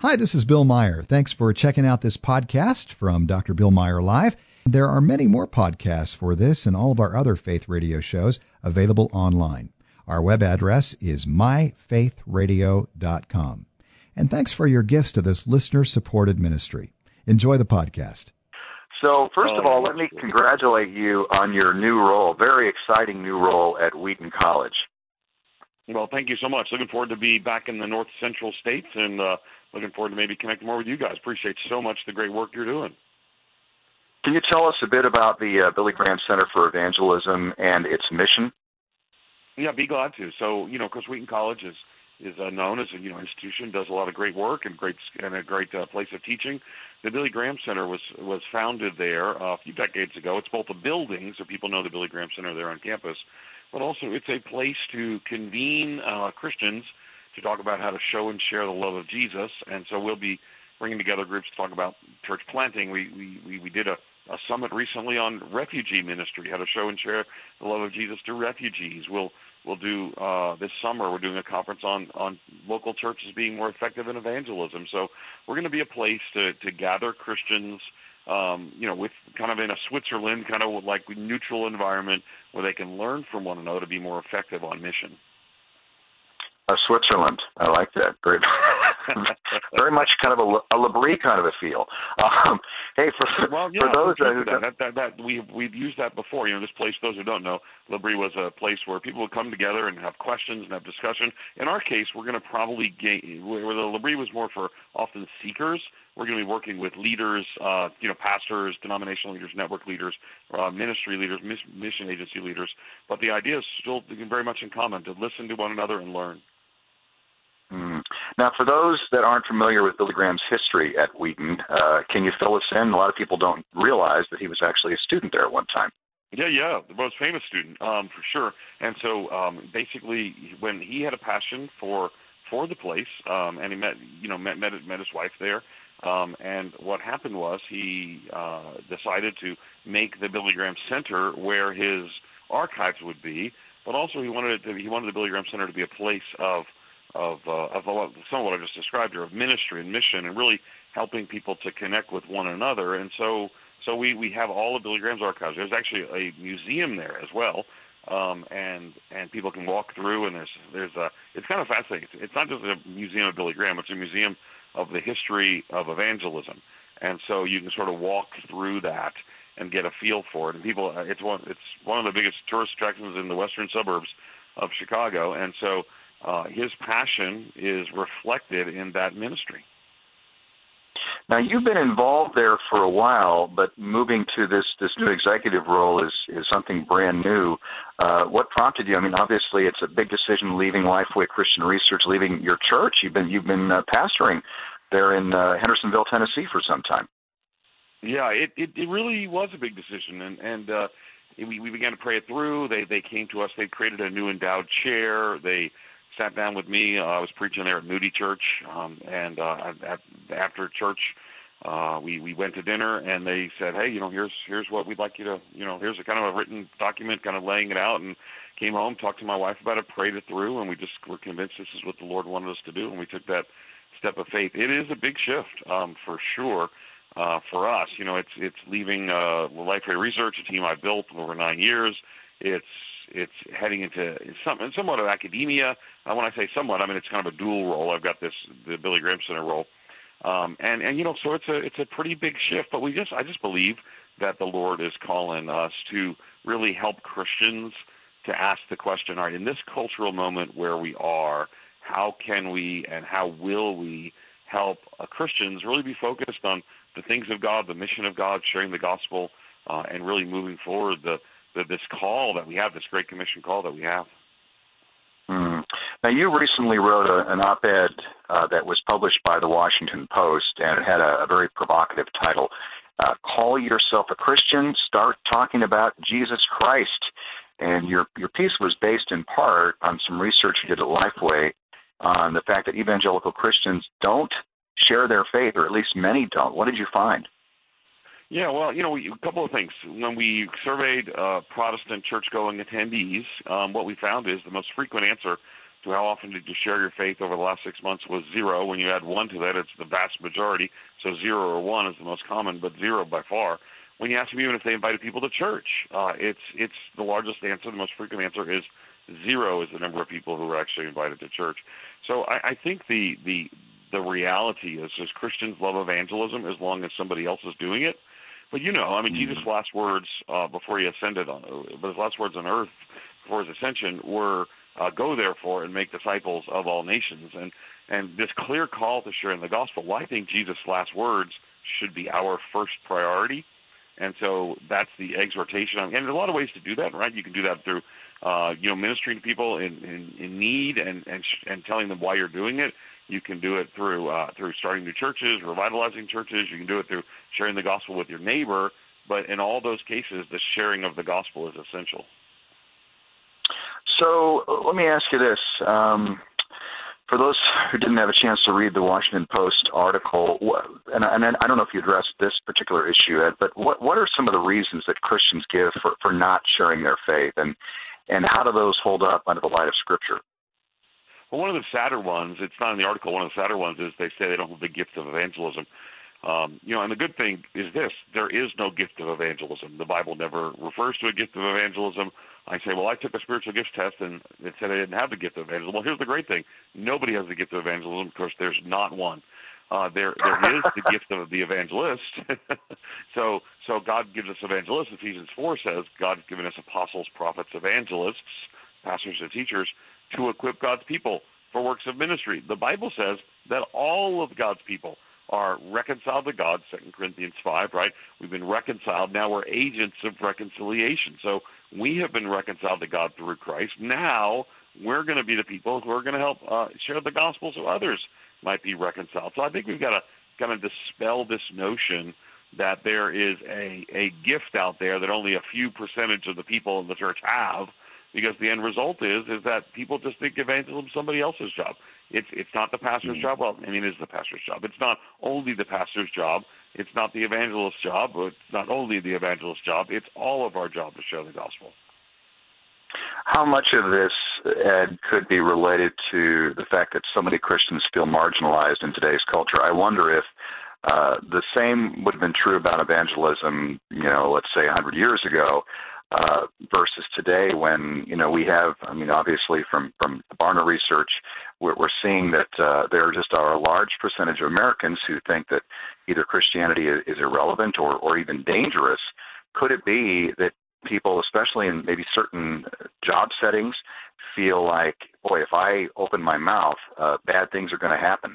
Hi, this is Bill Meyer. Thanks for checking out this podcast from Dr. Bill Meyer Live. There are many more podcasts for this and all of our other faith radio shows available online. Our web address is myfaithradio.com. And thanks for your gifts to this listener-supported ministry. Enjoy the podcast. So, first of all, let me congratulate you on your new role, very exciting new role at Wheaton College. Well, thank you so much. Looking forward to be back in the North Central states and looking forward to maybe connecting more with you guys. Appreciate so much the great work you're doing. Can you tell us a bit about the Billy Graham Center for Evangelism and its mission? Yeah, be glad to. So, of course, Wheaton College is known as an institution, does a lot of great work and a great place of teaching. The Billy Graham Center was founded there a few decades ago. It's both a building, so people know the Billy Graham Center there on campus, but also it's a place to convene Christians to talk about how to show and share the love of Jesus. And so we'll be bringing together groups to talk about church planting. We did a summit recently on refugee ministry, how to show and share the love of Jesus to refugees. We'll do this summer, we're doing a conference on local churches being more effective in evangelism. So we're going to be a place to gather Christians, with kind of in a Switzerland, kind of like neutral environment where they can learn from one another to be more effective on mission. Switzerland. I like that. Very, very much kind of a L'Abri kind of a feel. Hey, for those that we've used that before. This place, those who don't know, L'Abri was a place where people would come together and have questions and have discussion. In our case, we're going to probably where the L'Abri was more for often seekers. We're going to be working with leaders, pastors, denominational leaders, network leaders, ministry leaders, mission agency leaders. But the idea is still very much in common, to listen to one another and learn. Now, for those that aren't familiar with Billy Graham's history at Wheaton, can you fill us in? A lot of people don't realize that he was actually a student there at one time. Yeah, the most famous student, for sure. And so basically, when he had a passion for the place, and he met his wife there, and what happened was he decided to make the Billy Graham Center where his archives would be, but also he wanted the Billy Graham Center to be a place of some of what I just described here, of ministry and mission, and really helping people to connect with one another. And so we have all of Billy Graham's archives. There's actually a museum there as well, and people can walk through. And it's kind of fascinating. It's not just a museum of Billy Graham; it's a museum of the history of evangelism. And so you can sort of walk through that and get a feel for it. And people, it's one of the biggest tourist attractions in the western suburbs of Chicago. And so his passion is reflected in that ministry. Now, you've been involved there for a while, but moving to this new executive role is something brand new. What prompted you? I mean, obviously, it's a big decision leaving Lifeway Christian Research, leaving your church. You've been pastoring there in Hendersonville, Tennessee, for some time. Yeah, it really was a big decision, and we began to pray it through. They came to us. They created a new endowed chair. They sat down with me. I was preaching there at Moody Church, and after church, we went to dinner, and they said, "Hey, here's what we'd like you to, here's a kind of a written document, kind of laying it out." And came home, talked to my wife about it, prayed it through, and we just were convinced this is what the Lord wanted us to do, and we took that step of faith. It is a big shift, for sure, for us. It's leaving Lifeway Research, a team I built over 9 years. It's heading into somewhat of academia. When I say somewhat, I mean it's kind of a dual role. I've got the Billy Graham Center role, so it's a pretty big shift. But I just believe that the Lord is calling us to really help Christians to ask the question: all right, in this cultural moment where we are, how can we and how will we help Christians really be focused on the things of God, the mission of God, sharing the gospel, and really moving forward this call that we have, this Great Commission call that we have. Now, you recently wrote an op-ed that was published by the Washington Post, and it had a very provocative title, Call Yourself a Christian, Start Talking About Jesus Christ. And your piece was based in part on some research you did at Lifeway on the fact that evangelical Christians don't share their faith, or at least many don't. What did you find? Yeah, well, a couple of things. When we surveyed Protestant church-going attendees, what we found is the most frequent answer to how often did you share your faith over the last 6 months was 0. When you add 1 to that, it's the vast majority. So 0 or 1 is the most common, but 0 by far. When you ask them even if they invited people to church, it's the largest answer. The most frequent answer is 0 is the number of people who were actually invited to church. So I think the reality is Christians love evangelism as long as somebody else is doing it. But Jesus' last words before he ascended his last words on earth before his ascension were, "Go therefore and make disciples of all nations." And this clear call to sharing the gospel. Well, I think Jesus' last words should be our first priority. And so that's the exhortation. And there's a lot of ways to do that, right? You can do that through, ministering to people in need and telling them why you're doing it. You can do it through starting new churches, revitalizing churches. You can do it through sharing the gospel with your neighbor. But in all those cases, the sharing of the gospel is essential. So let me ask you this. For those who didn't have a chance to read the Washington Post article, and I don't know if you addressed this particular issue, Ed, but what are some of the reasons that Christians give for not sharing their faith, and how do those hold up under the light of Scripture? Well, one of the sadder ones, it's not in the article, one of the sadder ones is they say they don't have the gift of evangelism. And the good thing is this: there is no gift of evangelism. The Bible never refers to a gift of evangelism. I say, well, I took a spiritual gifts test, and it said I didn't have the gift of evangelism. Well, here's the great thing. Nobody has the gift of evangelism because there's not one. There is the gift of the evangelist. So God gives us evangelists. Ephesians 4 says God's given us apostles, prophets, evangelists, pastors, and teachers to equip God's people for works of ministry. The Bible says that all of God's people are reconciled to God, 2 Corinthians 5, right? We've been reconciled. Now we're agents of reconciliation. So we have been reconciled to God through Christ. Now we're going to be the people who are going to help share the gospel so others might be reconciled. So I think we've got to kind of dispel this notion that there is a gift out there that only a few percentage of the people in the church have, because the end result is that people just think evangelism is somebody else's job. It's not the pastor's job. Well, it is the pastor's job. It's not only the pastor's job. It's not the evangelist's job. It's not only the evangelist's job. It's all of our job to share the gospel. How much of this, Ed, could be related to the fact that so many Christians feel marginalized in today's culture? I wonder if the same would have been true about evangelism, let's say 100 years ago, versus today when, we have, obviously from the Barna research, we're seeing that there just are a large percentage of Americans who think that either Christianity is irrelevant or even dangerous. Could it be that people, especially in maybe certain job settings, feel like, boy, if I open my mouth, bad things are going to happen?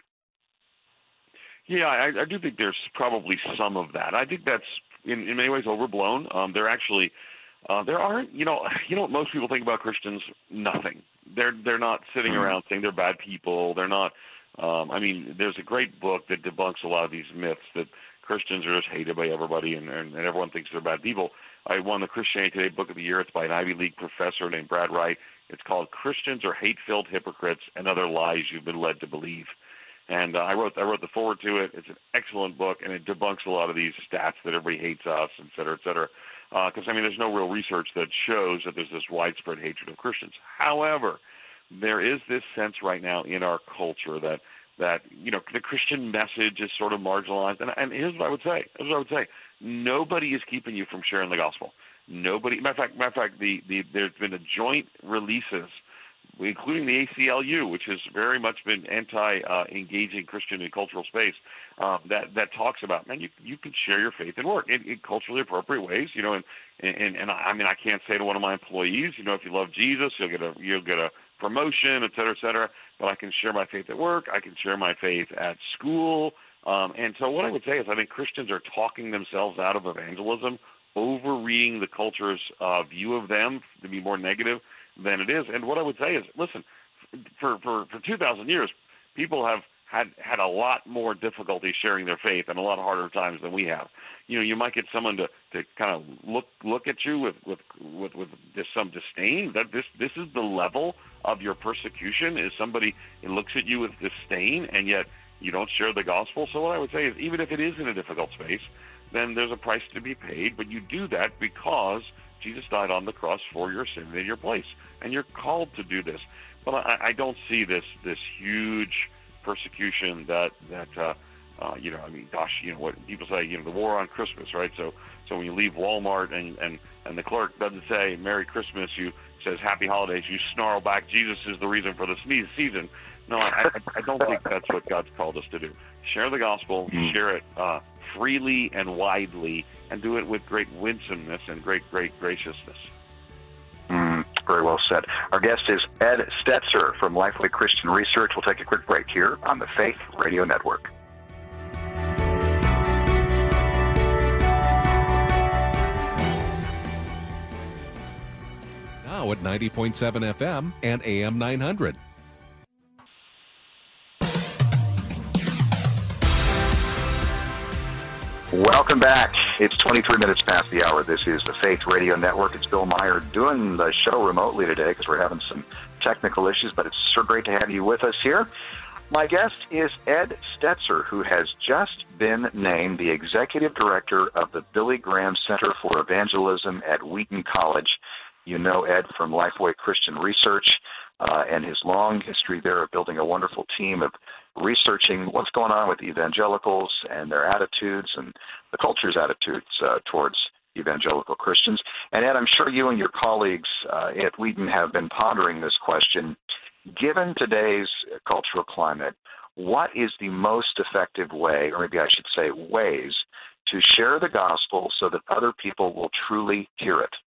Yeah, I do think there's probably some of that. I think that's in many ways overblown. There actually there aren't, what most people think about Christians? Nothing. They're not sitting around saying they're bad people. They're not. There's a great book that debunks a lot of these myths that Christians are just hated by everybody and everyone thinks they're bad people. I won the Christianity Today Book of the Year. It's by an Ivy League professor named Brad Wright. It's called "Christians Are Hate-Filled Hypocrites and Other Lies You've Been Led to Believe." And I wrote the foreword to it. It's an excellent book, and it debunks a lot of these stats that everybody hates us, et cetera, et cetera. Because, there's no real research that shows that there's this widespread hatred of Christians. However, there is this sense right now in our culture that the Christian message is sort of marginalized. And here's what I would say. Nobody is keeping you from sharing the gospel. Nobody. Matter of fact, there's been a joint releases, including the ACLU, which has very much been anti-engaging Christian and cultural space, that talks about, man, you can share your faith and work in culturally appropriate ways, and I can't say to one of my employees, if you love Jesus, you'll get a promotion, et cetera, but I can share my faith at work, I can share my faith at school, and so what I would say is I think Christians are talking themselves out of evangelism, overreading the culture's view of them to be more negative than it is. And what I would say is, listen, for 2,000 years, people have had a lot more difficulty sharing their faith and a lot harder times than we have. You might get someone to kind of look at you with some disdain. That this is the level of your persecution, is somebody who looks at you with disdain, and yet you don't share the gospel. So what I would say is, even if it is in a difficult space, then there's a price to be paid, but you do that because Jesus died on the cross for your sin in your place, and you're called to do this. But I don't see this huge persecution that I mean, gosh, what people say, the war on Christmas, right? So when you leave Walmart and the clerk doesn't say Merry Christmas, you says Happy Holidays, you snarl back, Jesus is the reason for the season. No, I don't think that's what God's called us to do. Share the gospel, share it freely and widely, and do it with great winsomeness and great graciousness. Very well said. Our guest is Ed Stetzer from Lifeway Christian Research. We'll take a quick break here on the Faith Radio Network. Now at 90.7 FM and AM 900. Welcome back. It's 23 minutes past the hour. This is the Faith Radio Network. It's Bill Meyer doing the show remotely today because we're having some technical issues, but it's sure great to have you with us here. My guest is Ed Stetzer, who has just been named the Executive Director of the Billy Graham Center for Evangelism at Wheaton College. You know Ed from Lifeway Christian Research and his long history there of building a wonderful team of researching what's going on with evangelicals and their attitudes and the culture's attitudes towards evangelical Christians. And Ed, I'm sure you and your colleagues at Wheaton have been pondering this question. Given today's cultural climate, what is the most effective way, or maybe I should say ways, to share the gospel so that other people will truly hear it?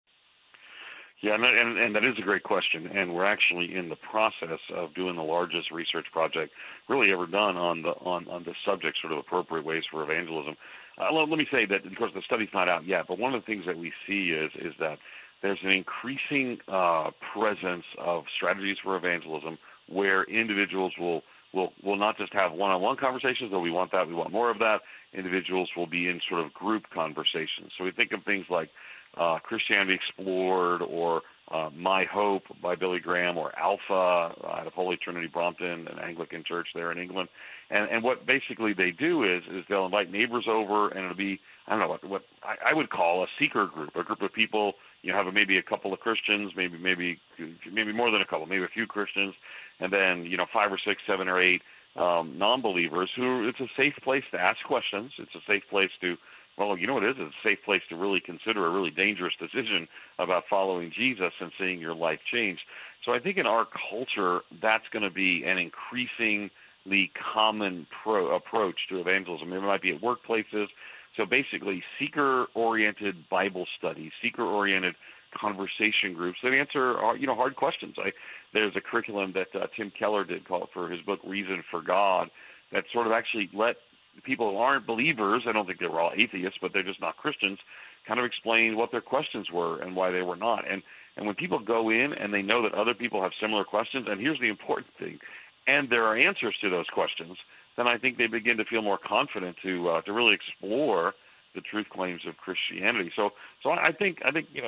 Yeah, and that is a great question, and we're actually in the process of doing the largest research project really ever done on the subject, sort of appropriate ways for evangelism. Let me say that, of course, the study's not out yet, but one of the things that we see is that there's an increasing presence of strategies for evangelism where individuals will not just have one-on-one conversations, though we want that, we want more of that. Individuals will be in sort of group conversations. So we think of things like Christianity Explored or My Hope by Billy Graham or Alpha out of Holy Trinity Brompton, an Anglican church there in England. And what basically they do is they'll invite neighbors over, and it'll be, I don't know, what I would call a seeker group, a group of people, have maybe a couple of Christians, maybe more than a couple, maybe a few Christians, and then, 5 or 6, 7 or 8 non-believers who it's a safe place to ask questions. It's a safe place to, well, you know what it is? It's a safe place to really consider a really dangerous decision about following Jesus and seeing your life change. So I think in our culture, that's going to be an increasingly common approach to evangelism. It might be at workplaces. So basically, seeker-oriented Bible studies, seeker-oriented conversation groups that answer, hard questions. There's a curriculum that Tim Keller did call it for his book, Reason for God, that sort of actually let people who aren't believers, I don't think they were all atheists, but they're just not Christians, kind of explain what their questions were and why they were not. And when people go in and they know that other people have similar questions, and here's the important thing, and there are answers to those questions, then I think they begin to feel more confident to really explore the truth claims of Christianity. So I think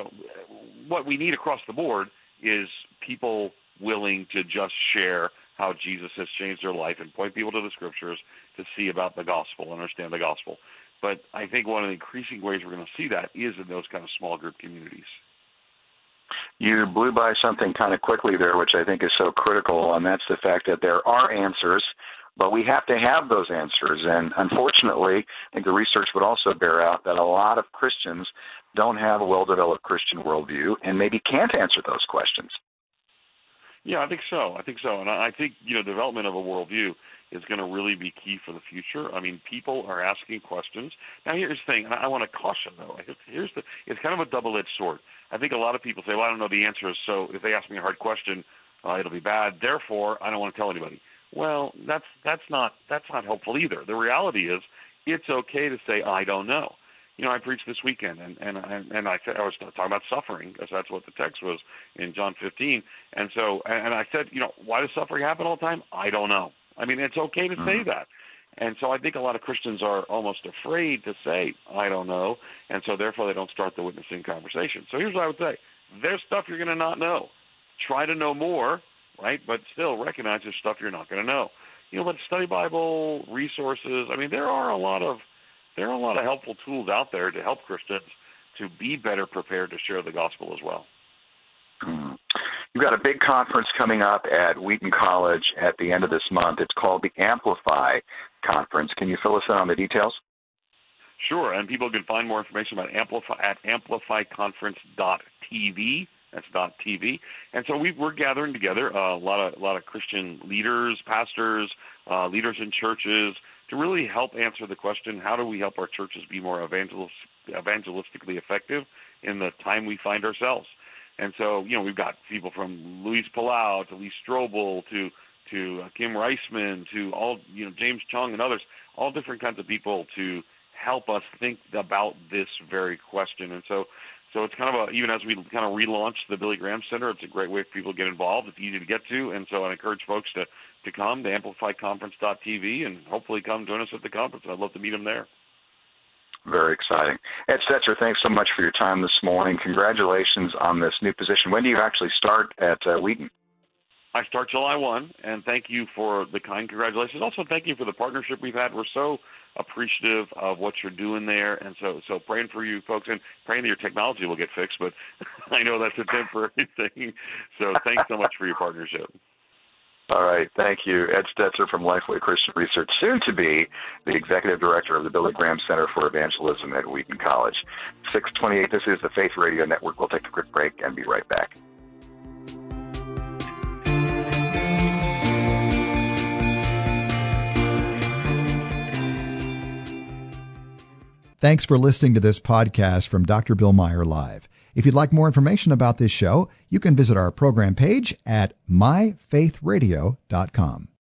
what we need across the board is people willing to just share how Jesus has changed their life and point people to the Scriptures to see about the gospel, understand the gospel. But I think one of the increasing ways we're going to see that is in those kind of small group communities. You blew by something kind of quickly there, which I think is so critical, and that's the fact that there are answers, but we have to have those answers. And unfortunately, I think the research would also bear out that a lot of Christians don't have a well-developed Christian worldview and maybe can't answer those questions. Yeah, I think so. And I think, development of a worldview is going to really be key for the future. I mean, people are asking questions. Now, here's the thing, and I want to caution, though. It's kind of a double-edged sword. I think a lot of people say, well, I don't know the answers, so if they ask me a hard question, it'll be bad. Therefore, I don't want to tell anybody. Well, that's not helpful either. The reality is it's okay to say, I don't know. I preached this weekend, and I said I was talking about suffering, because that's what the text was in John 15. And so, and I said, why does suffering happen all the time? I don't know. I mean, it's okay to say that. And so I think a lot of Christians are almost afraid to say, I don't know, and so therefore they don't start the witnessing conversation. So here's what I would say. There's stuff you're going to not know. Try to know more, right? But still recognize there's stuff you're not going to know. But study Bible, resources, I mean, there are a lot of helpful tools out there to help Christians to be better prepared to share the gospel as well. You've got a big conference coming up at Wheaton College at the end of this month. It's called the Amplify Conference. Can you fill us in on the details? Sure, and people can find more information about Amplify at amplifyconference.tv. That's .tv. And so we're gathering together a lot of Christian leaders, pastors, leaders in churches to really help answer the question, how do we help our churches be more evangelistically effective in the time we find ourselves? And so, we've got people from Luis Palau to Lee Strobel to Kim Reisman to all, James Chung and others, all different kinds of people to help us think about this very question. And so it's kind of even as we kind of relaunch the Billy Graham Center, it's a great way for people to get involved. It's easy to get to. And so I encourage folks to come to amplifyconference.tv and hopefully come join us at the conference. I'd love to meet them there. Very exciting. Ed Stetzer, thanks so much for your time this morning. Congratulations on this new position. When do you actually start at Wheaton? I start July 1, and thank you for the kind congratulations. Also, thank you for the partnership we've had. We're so appreciative of what you're doing there, and so praying for you folks and praying that your technology will get fixed, but I know that's a temporary thing. So thanks so much for your partnership. All right. Thank you. Ed Stetzer from Lifeway Christian Research, soon to be the Executive Director of the Billy Graham Center for Evangelism at Wheaton College. 628, this is the Faith Radio Network. We'll take a quick break and be right back. Thanks for listening to this podcast from Dr. Bill Meyer Live. If you'd like more information about this show, you can visit our program page at myfaithradio.com.